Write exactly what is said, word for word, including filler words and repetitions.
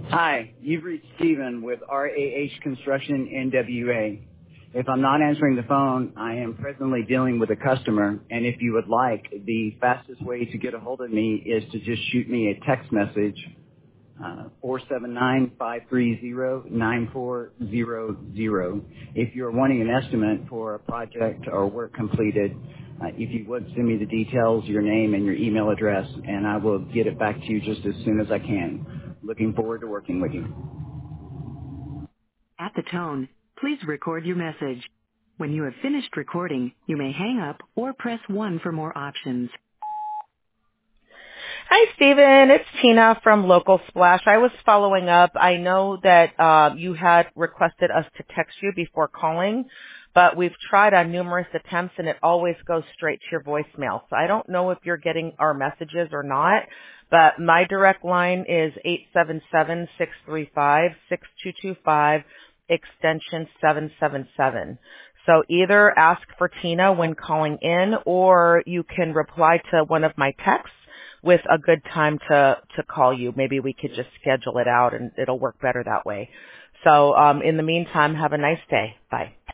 Hi, you've reached Stephen with R A H Construction N W A. If I'm not answering the phone, I am presently dealing with a customer, and if you would like, the fastest way to get a hold of me is to just shoot me a text message, uh, four seven nine, five three zero, nine four zero zero. If you're wanting an estimate for a project or work completed, uh, if you would send me the details, your name, and your email address, and I will get it back to you just as soon as I can. Looking forward to working with you. At the tone, please record your message. When you have finished recording, you may hang up or press one for more options. Hi, Stephen. It's Tina from Local Splash. I was following up. I know that uh, you had requested us to text you before calling, but we've tried on numerous attempts, and it always goes straight to your voicemail. So I don't know if you're getting our messages or not, but my direct line is eight seven seven, six three five, six two two five, extension seven seven seven. So either ask for Tina when calling in, or you can reply to one of my texts with a good time to, to call you. Maybe we could just schedule it out and it'll work better that way. So um, in the meantime, have a nice day. Bye.